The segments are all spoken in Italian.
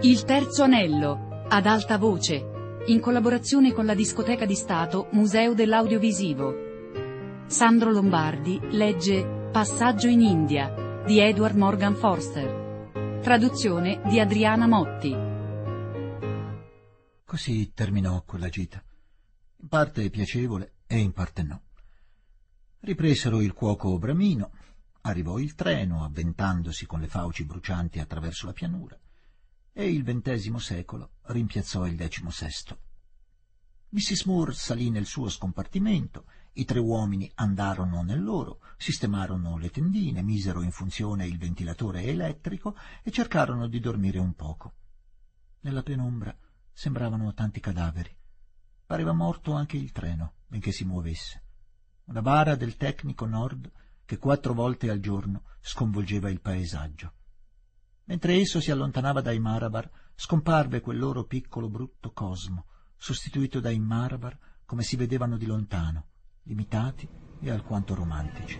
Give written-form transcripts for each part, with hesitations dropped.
Il terzo anello, ad alta voce, in collaborazione con la Discoteca di Stato Museo dell'Audiovisivo. Sandro Lombardi legge Passaggio in India, di Edward Morgan Forster. Traduzione di Adriana Motti. Così terminò quella gita, in parte piacevole e in parte no. Ripresero il cuoco bramino, arrivò il treno avventandosi con le fauci brucianti attraverso la pianura, e il XX secolo rimpiazzò il XVI. Mrs. Moore salì nel suo scompartimento, i 3 uomini andarono nel loro, sistemarono le tendine, misero in funzione il ventilatore elettrico e cercarono di dormire un poco. Nella penombra sembravano tanti cadaveri. Pareva morto anche il treno, benché si muovesse. Una bara del Tecnico Nord che 4 volte al giorno sconvolgeva il paesaggio. Mentre esso si allontanava dai Marabar, scomparve quel loro piccolo brutto cosmo, sostituito dai Marabar come si vedevano di lontano, limitati e alquanto romantici.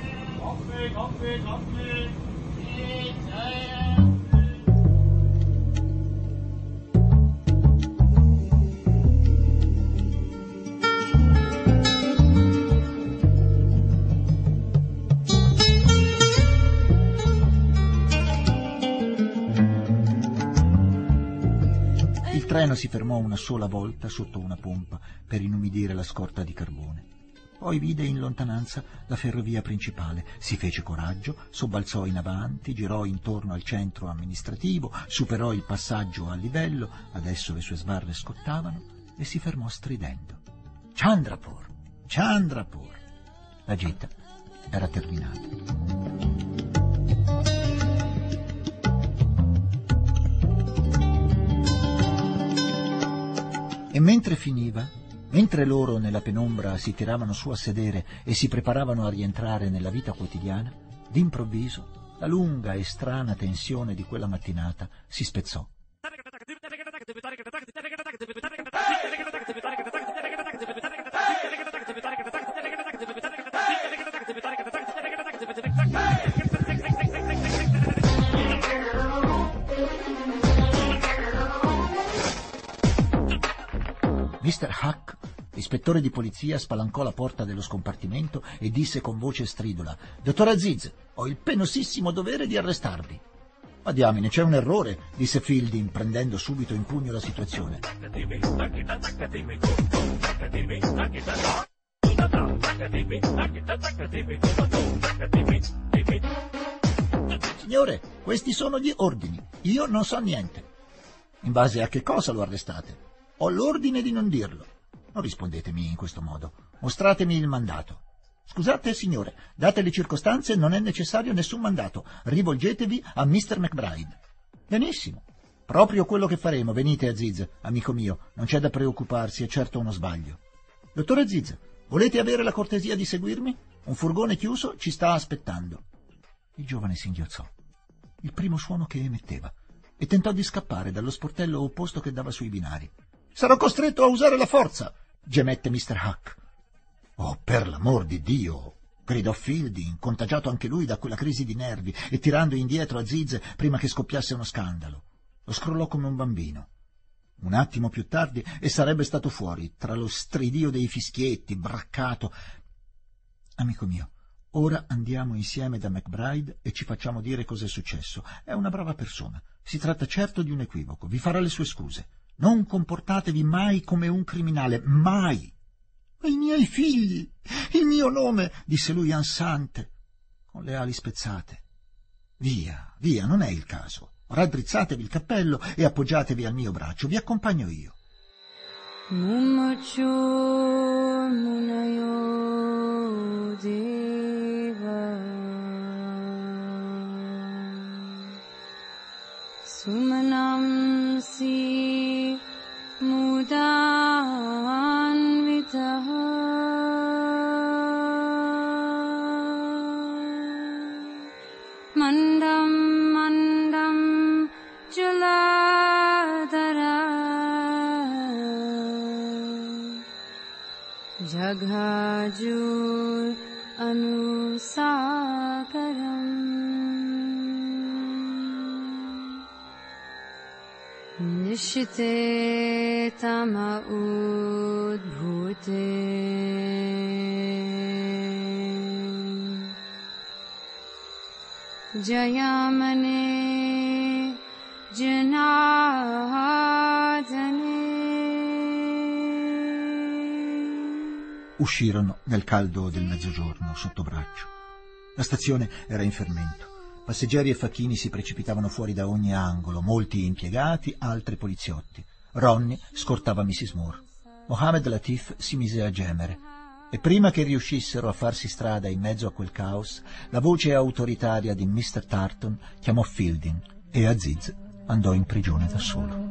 Il treno si fermò una sola volta sotto una pompa per inumidire la scorta di carbone. Poi vide in lontananza la ferrovia principale, si fece coraggio, sobbalzò in avanti, girò intorno al centro amministrativo, superò il passaggio a livello, adesso le sue sbarre scottavano, e si fermò stridendo. Chandrapur! Chandrapur! La gita era terminata. E mentre finiva, mentre loro nella penombra si tiravano su a sedere e si preparavano a rientrare nella vita quotidiana, d'improvviso la lunga e strana tensione di quella mattinata si spezzò. Mr. Huck, l'ispettore di polizia, spalancò la porta dello scompartimento e disse con voce stridula: «Dottor Aziz, ho il penosissimo dovere di arrestarvi». «Ma diamine, c'è un errore», disse Fielding, prendendo subito in pugno la situazione. «Signore, questi sono gli ordini. Io non so niente». «In base a che cosa lo arrestate?» «Ho l'ordine di non dirlo». «Non rispondetemi in questo modo. Mostratemi il mandato». «Scusate, signore, date le circostanze non è necessario nessun mandato. Rivolgetevi a Mr. McBride». «Benissimo. Proprio quello che faremo. Venite, Aziz, amico mio. Non c'è da preoccuparsi, è certo uno sbaglio». «Dottor Aziz, volete avere la cortesia di seguirmi? Un furgone chiuso ci sta aspettando». Il giovane singhiozzò. Il primo suono che emetteva, e tentò di scappare dallo sportello opposto che dava sui binari. «Sarò costretto a usare la forza», gemette Mr. Huck. «Oh, per l'amor di Dio!» gridò Fielding, contagiato anche lui da quella crisi di nervi e tirando indietro Aziz prima che scoppiasse uno scandalo. Lo scrollò come un bambino. Un attimo più tardi e sarebbe stato fuori, tra lo stridio dei fischietti, braccato. «Amico mio, ora andiamo insieme da McBride e ci facciamo dire cos'è successo. È una brava persona. Si tratta certo di un equivoco. Vi farà le sue scuse. Non comportatevi mai come un criminale, mai!» «Ma i miei figli, il mio nome!» disse lui ansante, con le ali spezzate. «Via, via, non è il caso. Raddrizzatevi il cappello e appoggiatevi al mio braccio. Vi accompagno io». Sumanam si mudanvitah mandam mandam juladara jaghajur anusakaram. Nishite tama udbhute Jayamane Janardhane. Uscirono nel caldo del mezzogiorno sotto braccio. La stazione era in fermento. Passeggeri e facchini si precipitavano fuori da ogni angolo, molti impiegati, altri poliziotti. Ronnie scortava Mrs. Moore. Mohammed Latif si mise a gemere. E prima che riuscissero a farsi strada in mezzo a quel caos, la voce autoritaria di Mr. Tarton chiamò Fielding e Aziz andò in prigione da solo.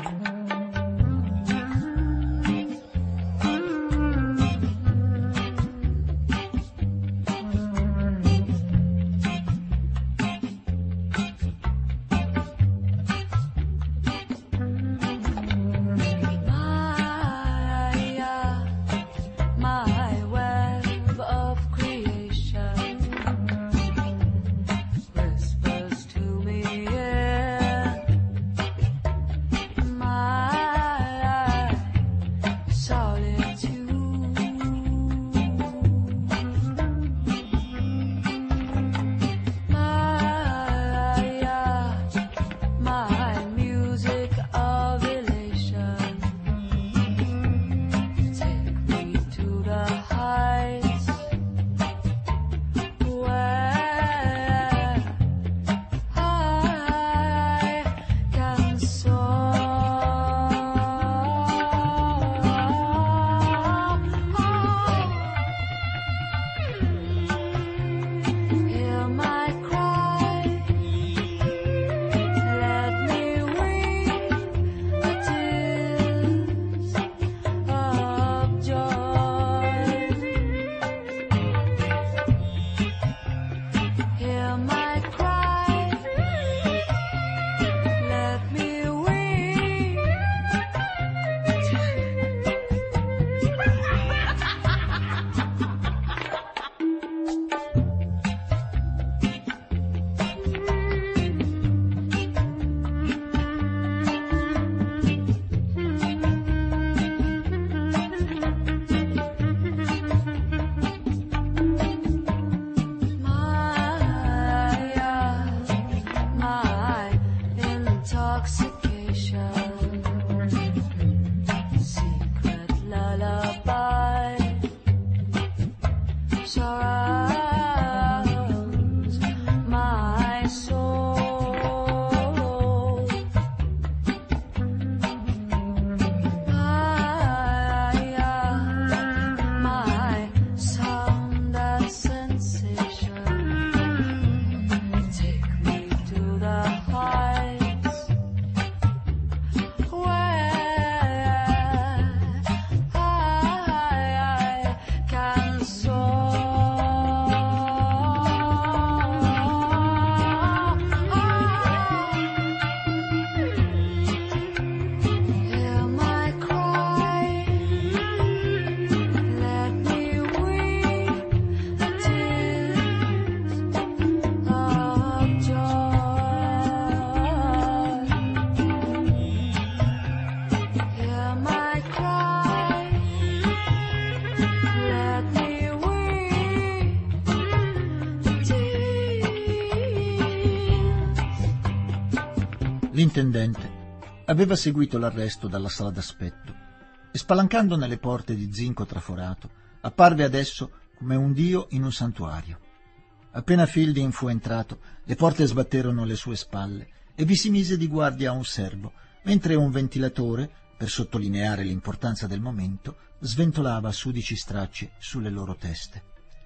L'intendente aveva seguito l'arresto dalla sala d'aspetto e, spalancando nelle porte di zinco traforato, apparve adesso come un dio in un santuario. Appena Fielding fu entrato, le porte sbatterono alle sue spalle e vi si mise di guardia a un servo, mentre un ventilatore, per sottolineare l'importanza del momento, sventolava sudici stracci sulle loro teste.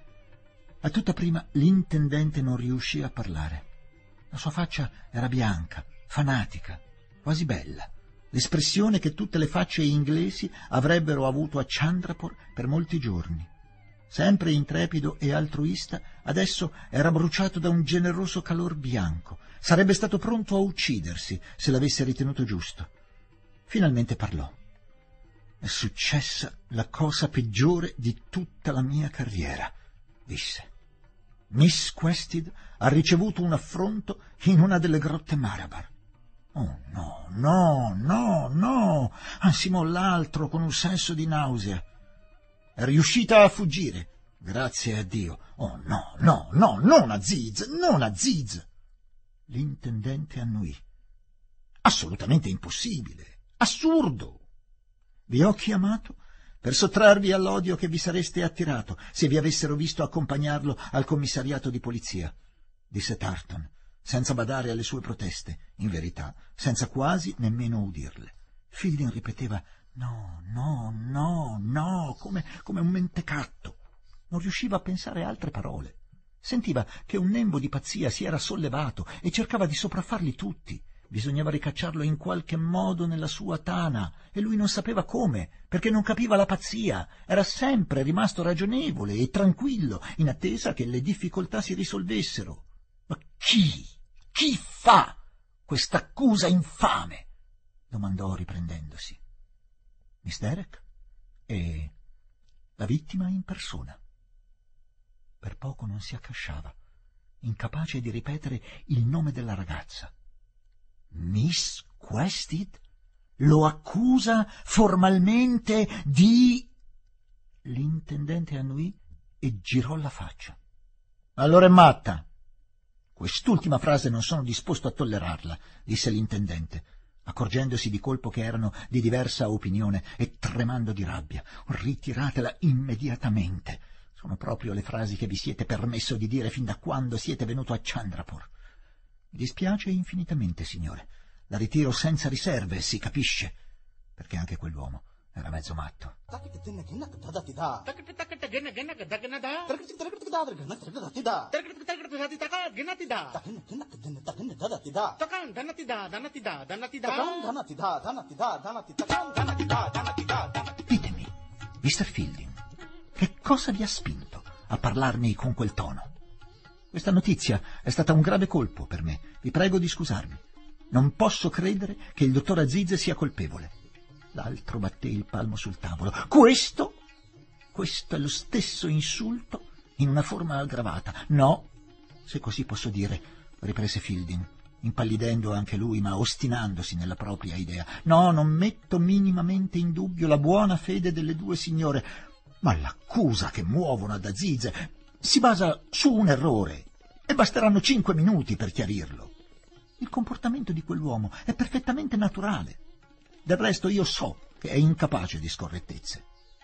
A tutta prima l'intendente non riuscì a parlare. La sua faccia era bianca, fanatica, quasi bella, l'espressione che tutte le facce inglesi avrebbero avuto a Chandrapur per molti giorni. Sempre intrepido e altruista, adesso era bruciato da un generoso calor bianco. Sarebbe stato pronto a uccidersi se l'avesse ritenuto giusto. Finalmente parlò. «È successa la cosa peggiore di tutta la mia carriera», disse. «Miss Quested ha ricevuto un affronto in una delle grotte Marabar. Oh, no, no, no, no! Ansimò l'altro con un senso di nausea. È riuscita a fuggire. Grazie a Dio. Oh, no, no, no, non Aziz, non Aziz! L'intendente annuì. Assolutamente impossibile, assurdo! Vi ho chiamato per sottrarvi all'odio che vi sareste attirato se vi avessero visto accompagnarlo al commissariato di polizia, disse Tarleton, senza badare alle sue proteste, in verità, senza quasi nemmeno udirle. Fielding ripeteva no, no, no, no, come un mentecatto. Non riusciva a pensare altre parole. Sentiva che un nembo di pazzia si era sollevato e cercava di sopraffarli tutti. Bisognava ricacciarlo in qualche modo nella sua tana, e lui non sapeva come, perché non capiva la pazzia. Era sempre rimasto ragionevole e tranquillo, in attesa che le difficoltà si risolvessero. Ma chi fa quest'accusa infame? Domandò riprendendosi. Miss Derrick e la vittima in persona. Per poco non si accasciava, incapace di ripetere il nome della ragazza. Miss Quested lo accusa formalmente di... L'intendente annuì e girò la faccia. Allora è matta. Quest'ultima frase non sono disposto a tollerarla, disse l'intendente, accorgendosi di colpo che erano di diversa opinione e tremando di rabbia. Ritiratela immediatamente. Sono proprio le frasi che vi siete permesso di dire fin da quando siete venuto a Chandrapur. Mi dispiace infinitamente, signore. La ritiro senza riserve, si capisce, perché anche quell'uomo era mezzo matto. Ditemi, Mr. Fielding, che cosa vi ha spinto a parlarmi con quel tono? Questa notizia è stata un grave colpo per me. Vi prego di scusarmi. Non posso credere che il dottor Aziz sia colpevole. L'altro batté il palmo sul tavolo. Questo è lo stesso insulto in una forma aggravata. No, se così posso dire, riprese Fielding, impallidendo anche lui, ma ostinandosi nella propria idea. No, non metto minimamente in dubbio la buona fede delle due signore, ma l'accusa che muovono ad Aziz si basa su un errore e basteranno 5 minuti per chiarirlo. Il comportamento di quell'uomo è perfettamente naturale. Del resto io so che è incapace di scorrettezze.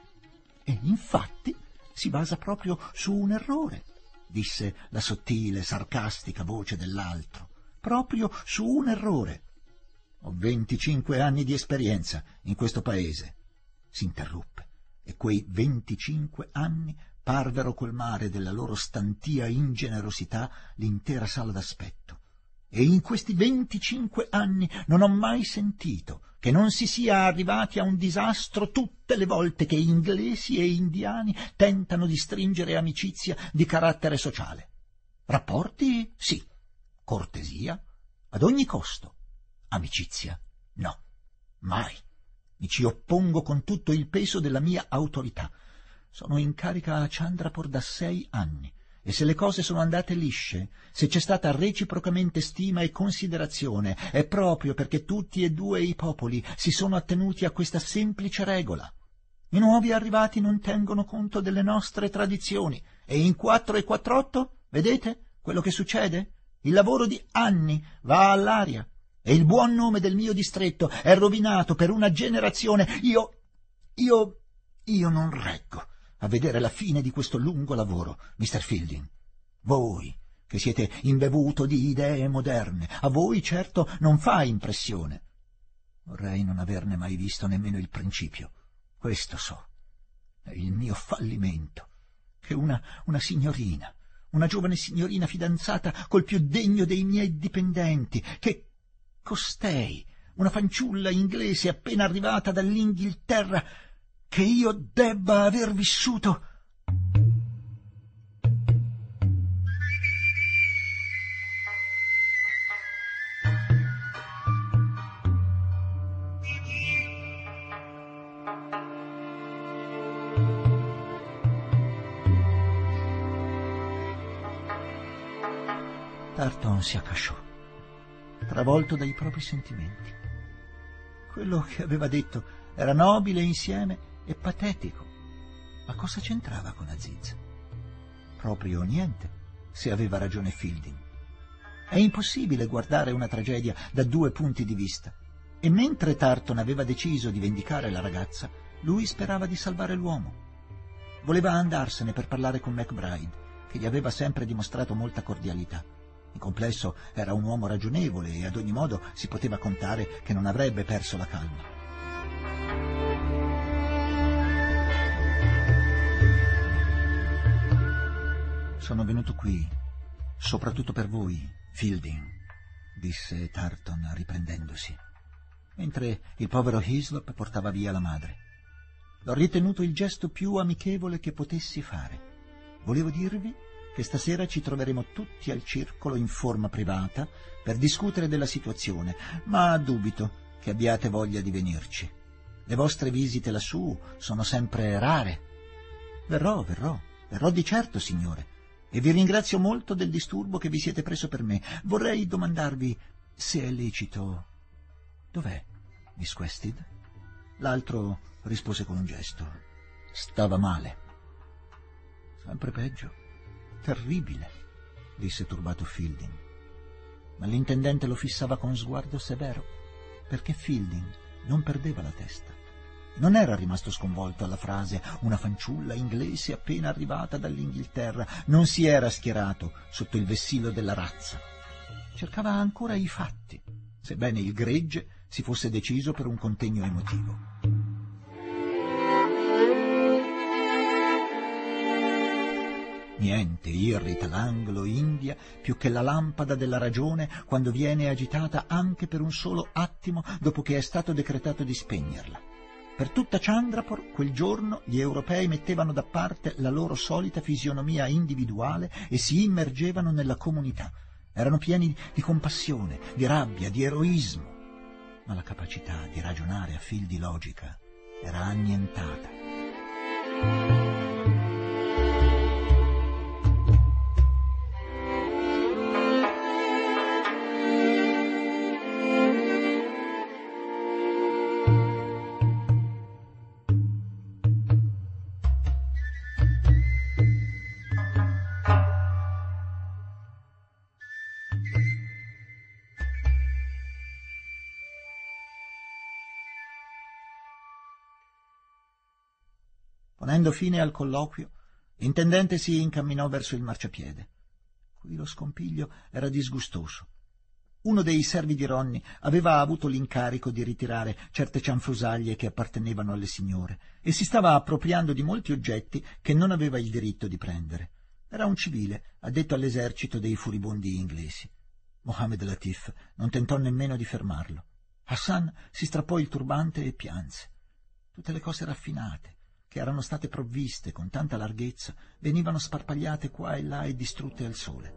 E infatti si basa proprio su un errore, disse la sottile, sarcastica voce dell'altro. Proprio su un errore. Ho 25 anni di esperienza in questo paese, s'interruppe, e quei 25 anni parvero colmare della loro stantia ingenerosità l'intera sala d'aspetto. E in questi 25 anni non ho mai sentito che non si sia arrivati a un disastro tutte le volte che inglesi e indiani tentano di stringere amicizia di carattere sociale. Rapporti, sì. Cortesia, ad ogni costo. Amicizia, no. Mai. Mi ci oppongo con tutto il peso della mia autorità. Sono in carica a Chandrapur da 6 anni. E se le cose sono andate lisce, se c'è stata reciprocamente stima e considerazione, è proprio perché tutti e due i popoli si sono attenuti a questa semplice regola. I nuovi arrivati non tengono conto delle nostre tradizioni, e in 4 e 48, vedete quello che succede? Il lavoro di anni va all'aria, e il buon nome del mio distretto è rovinato per una generazione. Io non reggo a vedere la fine di questo lungo lavoro, Mr. Fielding. Voi, che siete imbevuto di idee moderne, a voi certo non fa impressione. Vorrei non averne mai visto nemmeno il principio. Questo so. È il mio fallimento, che una signorina, una giovane signorina fidanzata col più degno dei miei dipendenti, che costei, una fanciulla inglese appena arrivata dall'Inghilterra, che io debba aver vissuto. Tarleton si accasciò. travolto dai propri sentimenti. Quello che aveva detto era nobile insieme e patetico. Ma cosa c'entrava con Aziz? Proprio niente, se aveva ragione Fielding. È impossibile guardare una tragedia da due punti di vista. E mentre Tarton aveva deciso di vendicare la ragazza, lui sperava di salvare l'uomo. Voleva andarsene per parlare con MacBride, che gli aveva sempre dimostrato molta cordialità. In complesso era un uomo ragionevole e ad ogni modo si poteva contare che non avrebbe perso la calma. Sono venuto qui soprattutto per voi, Fielding, disse Tarton riprendendosi, mentre il povero Hislop portava via la madre. L'ho ritenuto il gesto più amichevole che potessi fare. Volevo dirvi che stasera ci troveremo tutti al circolo in forma privata per discutere della situazione, ma dubito che abbiate voglia di venirci. Le vostre visite lassù sono sempre rare. Verrò di certo, signore, e vi ringrazio molto del disturbo che vi siete preso per me. Vorrei domandarvi, se è lecito... Dov'è Miss Quested? L'altro rispose con un gesto. Stava male. Sempre peggio. Terribile, disse turbato Fielding. Ma l'intendente lo fissava con sguardo severo, perché Fielding non perdeva la testa. Non era rimasto sconvolto alla frase «una fanciulla inglese appena arrivata dall'Inghilterra», non si era schierato sotto il vessillo della razza. Cercava ancora i fatti, sebbene il gregge si fosse deciso per un contegno emotivo. Niente irrita l'Anglo-India più che la lampada della ragione quando viene agitata anche per un solo attimo dopo che è stato decretato di spegnerla. Per tutta Chandrapur quel giorno gli europei mettevano da parte la loro solita fisionomia individuale e si immergevano nella comunità. Erano pieni di compassione, di rabbia, di eroismo, ma la capacità di ragionare a fil di logica era annientata. Ponendo fine al colloquio, l'intendente si incamminò verso il marciapiede. Qui lo scompiglio era disgustoso. Uno dei servi di Ronny aveva avuto l'incarico di ritirare certe cianfrusaglie che appartenevano alle signore e si stava appropriando di molti oggetti che non aveva il diritto di prendere. Era un civile addetto all'esercito dei furibondi inglesi. Mohammed Latif non tentò nemmeno di fermarlo. Hassan si strappò il turbante e pianse. Tutte le cose raffinate che erano state provviste con tanta larghezza venivano sparpagliate qua e là e distrutte al sole.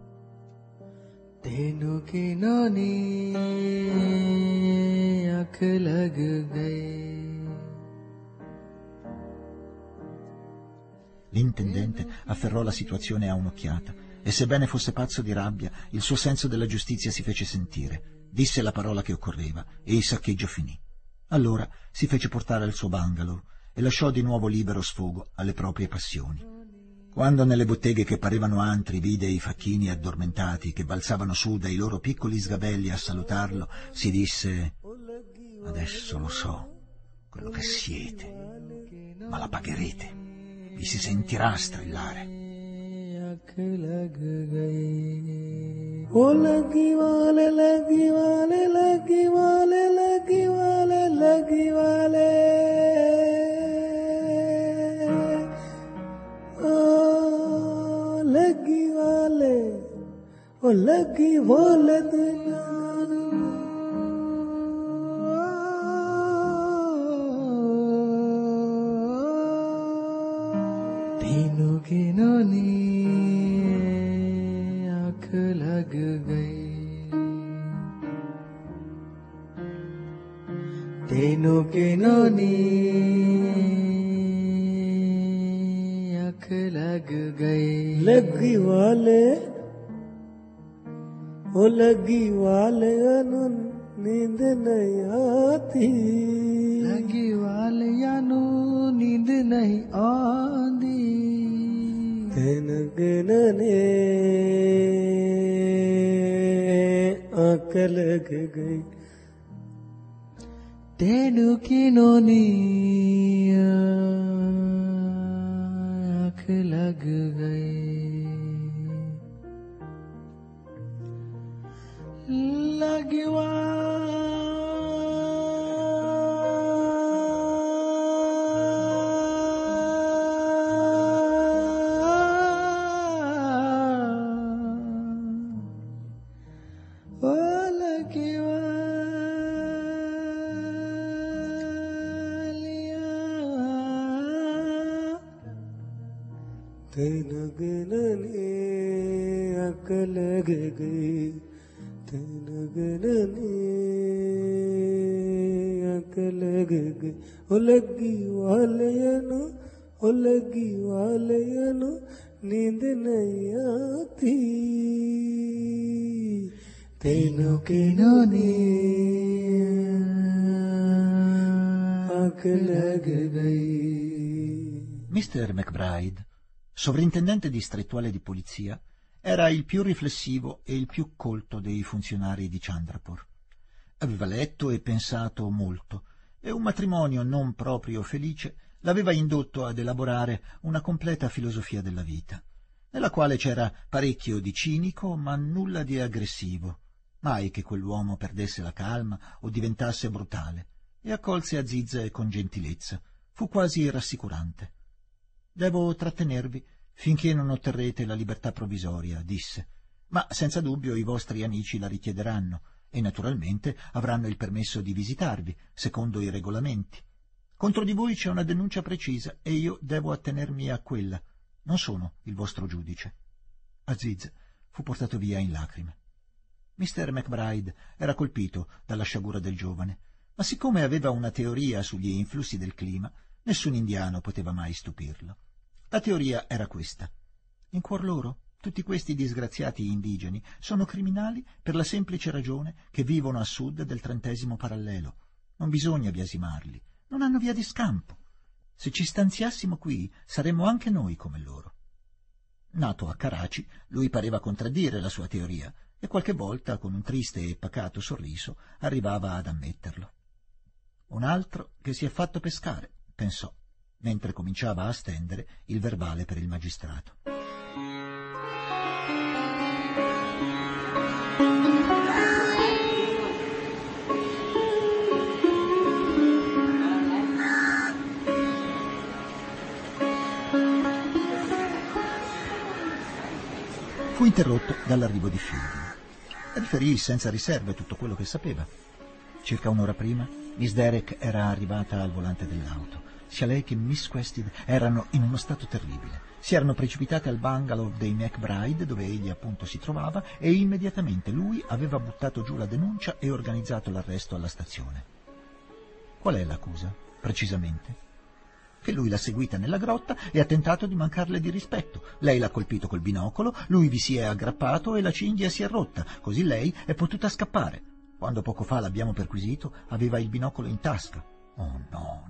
L'intendente afferrò la situazione a un'occhiata e, sebbene fosse pazzo di rabbia, il suo senso della giustizia si fece sentire. Disse la parola che occorreva e il saccheggio finì. Allora si fece portare al suo bungalow e lasciò di nuovo libero sfogo alle proprie passioni. Quando nelle botteghe che parevano antri vide i facchini addormentati che balzavano su dai loro piccoli sgabelli a salutarlo, si disse: «Adesso lo so quello che siete, ma la pagherete, vi si sentirà strillare». लगी वाले तीनों की नोनी आँख लग गई तीनों की नोनी आँख लग गई लगी वाले ओ लगी वालिया नु नींद नहीं आती लगी वालिया नु नींद नहीं आती तेन गिनने आंख लग गई तेनु किनोनी आंख लग गई लगवा तेन गिनने आंख लग गई तेन गिनने आंख लग गई ओ लगी वालिया नु नींद नहीं आती तेनों गिनने आंख लग गई। Mr. McBride, sovrintendente distrettuale di polizia, era il più riflessivo e il più colto dei funzionari di Chandrapur. Aveva letto e pensato molto, e un matrimonio non proprio felice l'aveva indotto ad elaborare una completa filosofia della vita, nella quale c'era parecchio di cinico ma nulla di aggressivo, mai che quell'uomo perdesse la calma o diventasse brutale, e accolse Aziz con gentilezza. Fu quasi rassicurante. «Devo trattenervi finché non otterrete la libertà provvisoria», disse, «ma senza dubbio i vostri amici la richiederanno e naturalmente avranno il permesso di visitarvi, secondo i regolamenti. Contro di voi c'è una denuncia precisa e io devo attenermi a quella. Non sono il vostro giudice». Aziz fu portato via in lacrime. Mr. McBride era colpito dalla sciagura del giovane, ma siccome aveva una teoria sugli influssi del clima, nessun indiano poteva mai stupirlo. La teoria era questa: in cuor loro tutti questi disgraziati indigeni sono criminali per la semplice ragione che vivono a sud del 30° parallelo. Non bisogna biasimarli, non hanno via di scampo. Se ci stanziassimo qui saremmo anche noi come loro. Nato a Karachi, lui pareva contraddire la sua teoria e qualche volta, con un triste e pacato sorriso, arrivava ad ammetterlo. Un altro che si è fatto pescare, pensò, mentre cominciava a stendere il verbale per il magistrato. Fu interrotto dall'arrivo di Fielding. Riferì senza riserve tutto quello che sapeva. Circa un'ora prima, Miss Derek era arrivata al volante dell'auto. Sia lei che Miss Quested erano in uno stato terribile. Si erano precipitate al bungalow dei McBride, dove egli appunto si trovava, e immediatamente lui aveva buttato giù la denuncia e organizzato l'arresto alla stazione. Qual è l'accusa, precisamente? Che lui l'ha seguita nella grotta e ha tentato di mancarle di rispetto. Lei l'ha colpito col binocolo, lui vi si è aggrappato e la cinghia si è rotta, così lei è potuta scappare. Quando poco fa l'abbiamo perquisito, aveva il binocolo in tasca. «Oh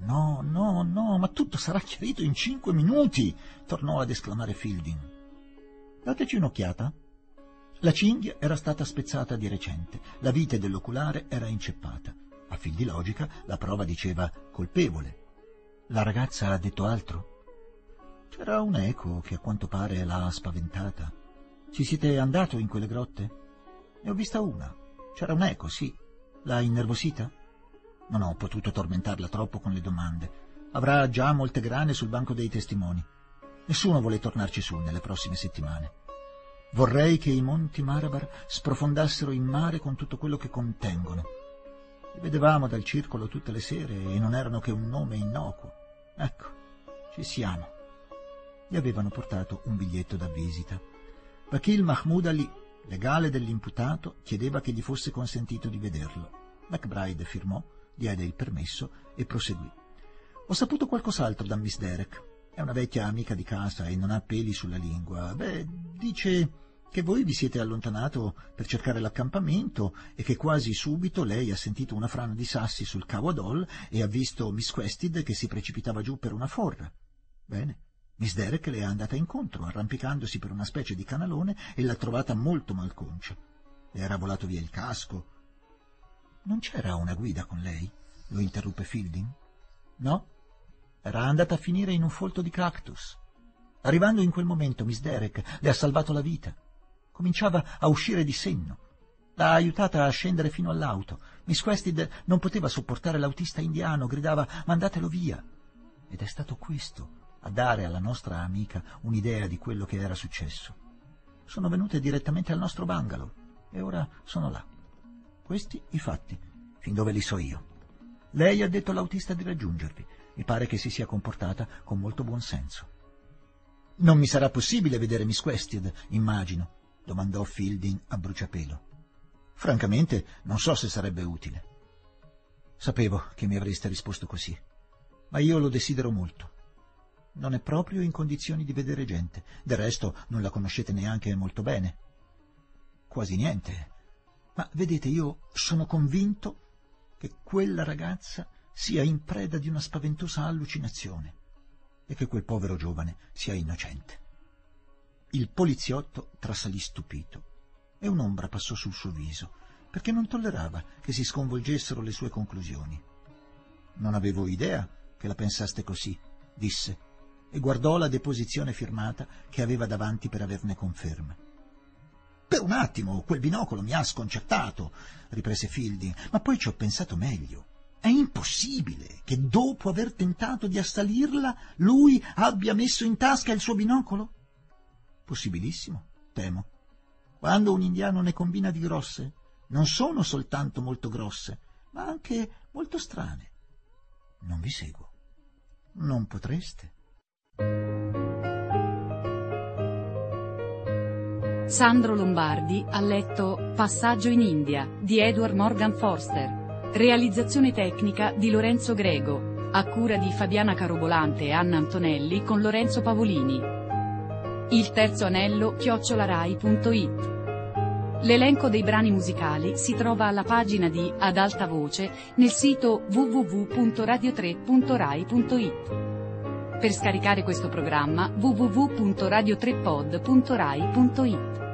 no, ma tutto sarà chiarito in 5 minuti!» tornò ad esclamare Fielding. «Dateci un'occhiata». La cinghia era stata spezzata di recente, la vite dell'oculare era inceppata. A fil di logica, la prova diceva colpevole. La ragazza ha detto altro? C'era un eco che a quanto pare l'ha spaventata. Ci siete andato in quelle grotte? Ne ho vista una. C'era un eco, sì. L'ha innervosita? Non ho potuto tormentarla troppo con le domande. Avrà già molte grane sul banco dei testimoni. Nessuno vuole tornarci su nelle prossime settimane. Vorrei che i monti Marabar sprofondassero in mare con tutto quello che contengono. Li vedevamo dal circolo tutte le sere e non erano che un nome innocuo. Ecco, ci siamo. Gli avevano portato un biglietto da visita. Vakil Mahmoud Ali, legale dell'imputato, chiedeva che gli fosse consentito di vederlo. McBride firmò, diede il permesso e proseguì. Ho saputo qualcos'altro da Miss Derek. È una vecchia amica di casa e non ha peli sulla lingua. Dice che voi vi siete allontanato per cercare l'accampamento e che quasi subito lei ha sentito una frana di sassi sul cavo ad Hall e ha visto Miss Quested che si precipitava giù per una forra. Bene, Miss Derrick le è andata incontro, arrampicandosi per una specie di canalone, e l'ha trovata molto malconcia. Le era volato via il casco. «Non c'era una guida con lei?» lo interruppe Fielding. «No, era andata a finire in un folto di cactus. Arrivando in quel momento Miss Derrick le ha salvato la vita. Cominciava a uscire di senno. L'ha aiutata a scendere fino all'auto. Miss Quested non poteva sopportare l'autista indiano, gridava «mandatelo via». Ed è stato questo a dare alla nostra amica un'idea di quello che era successo. Sono venute direttamente al nostro bungalow e ora sono là. Questi i fatti, fin dove li so io. Lei ha detto all'autista di raggiungervi. Mi pare che si sia comportata con molto buon senso. «Non mi sarà possibile vedere Miss Quested, immagino?» domandò Fielding a bruciapelo. «Francamente non so se sarebbe utile». «Sapevo che mi avreste risposto così, ma io lo desidero molto. Non è proprio in condizioni di vedere gente. Del resto non la conoscete neanche molto bene». «Quasi niente. Ma vedete, io sono convinto che quella ragazza sia in preda di una spaventosa allucinazione e che quel povero giovane sia innocente». Il poliziotto trasalì stupito e un'ombra passò sul suo viso, perché non tollerava che si sconvolgessero le sue conclusioni. «Non avevo idea che la pensaste così», disse, e guardò la deposizione firmata che aveva davanti per averne conferma. «Per un attimo quel binocolo mi ha sconcertato», riprese Fielding, «ma poi ci ho pensato meglio. È impossibile che dopo aver tentato di assalirla lui abbia messo in tasca il suo binocolo?» «Possibilissimo, temo. Quando un indiano ne combina di grosse, non sono soltanto molto grosse, ma anche molto strane. Non vi seguo. Non potreste?» Sandro Lombardi ha letto Passaggio in India di Edward Morgan Forster. Realizzazione tecnica di Lorenzo Grego, a cura di Fabiana Carobolante e Anna Antonelli con Lorenzo Pavolini. Il terzo anello @rai.it. L'elenco dei brani musicali si trova alla pagina di Ad alta voce nel sito www.radio3.rai.it. Per scaricare questo programma www.radio3pod.rai.it.